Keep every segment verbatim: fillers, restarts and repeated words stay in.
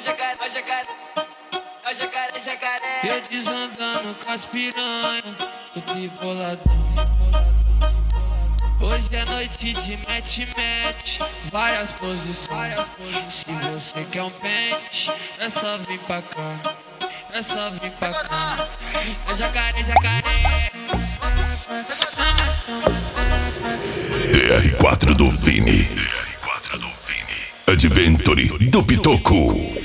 jacaré, ó jacaré, ó jacaré, jacaré. Eu desandando com as piranha, eu triboladão. Hoje é noite de match-match, várias posições. Se você quer um pente, é só vir pra cá, é só vir pra cá. É jacaré, jacaré. D R quatro do Vini, D R quatro do Vini, Adventure do Pitoco.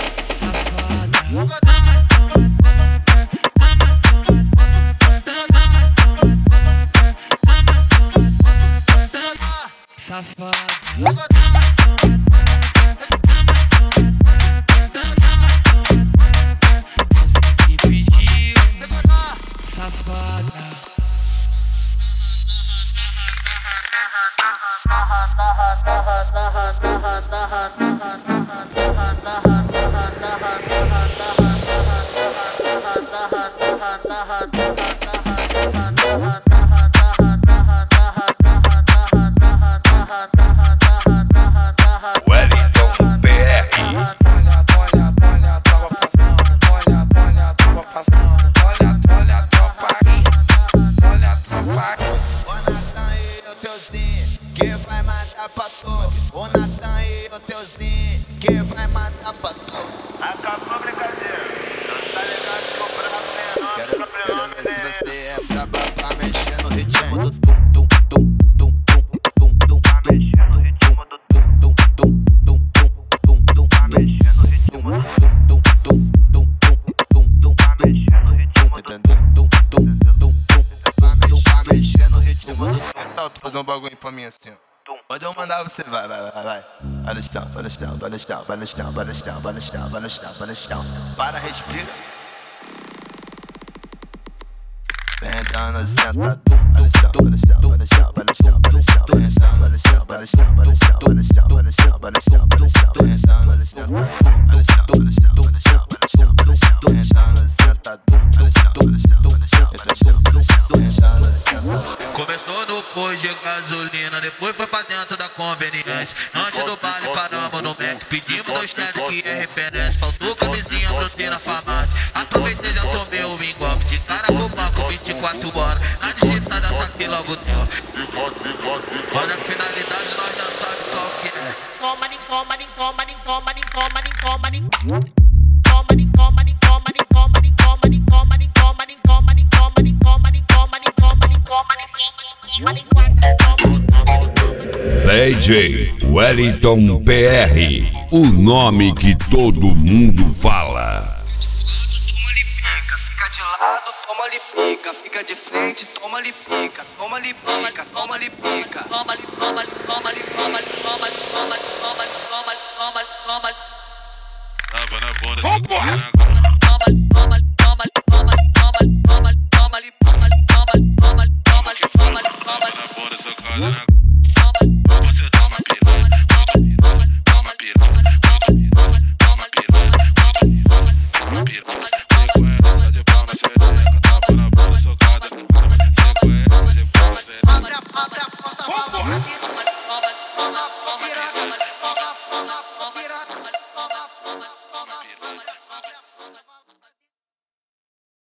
Safada. Você que pediu, safada. Fazer um bagulho pra mim assim, ó. Quando eu mandar você vai, vai, vai, vai. Vai no chão, vai no chão, vai no chão, vai no chão, vai no chão, vai no chão, vai no chão, vai no chão. Para, respira. Vem dando, senta, vai no chão, vai no chão, vai no chão, vai no chão, vai no chão, vai no chão, vai no chão, vai no chão, vai no chão, vai no chão, vai no chão, vai no chão, vai no chão, vem dando, senta, vai no chão, vai no chão, vai no chão, vai no chão, vai no chão, vem dando, senta, vai no chão, vai no chão, vai no chão, vai no chão, vai no chão, vem dando, senta. Começou no posto de gasolina, depois foi pra dentro da conveniência. Antes do baile paramos no Mac, pedimos dois tetos que é referência. Faltou camisinha, brotei na farmácia. Aproveitei, já tomei o engolpe de cara com banco vinte e quatro horas. Na digitada saquei logo deu. Olha a finalidade, nós já sabe qual que é. Toma, nem toma, nem toma, nem toma, nem toma, nem toma, nem toma, nem toma, nem toma, nem toma, nem toma, nem toma, nem toma, nem toma, nem toma, nem toma, nem toma, nem toma, nem toma, nem D J Wellington P R, o nome que todo mundo fala. Fica de lado, toma ali pica, fica de frente, toma ali pica, toma ali pica, toma ali pica, toma ali, toma ali, toma ali, toma ali, toma ali, toma ali, toma ali.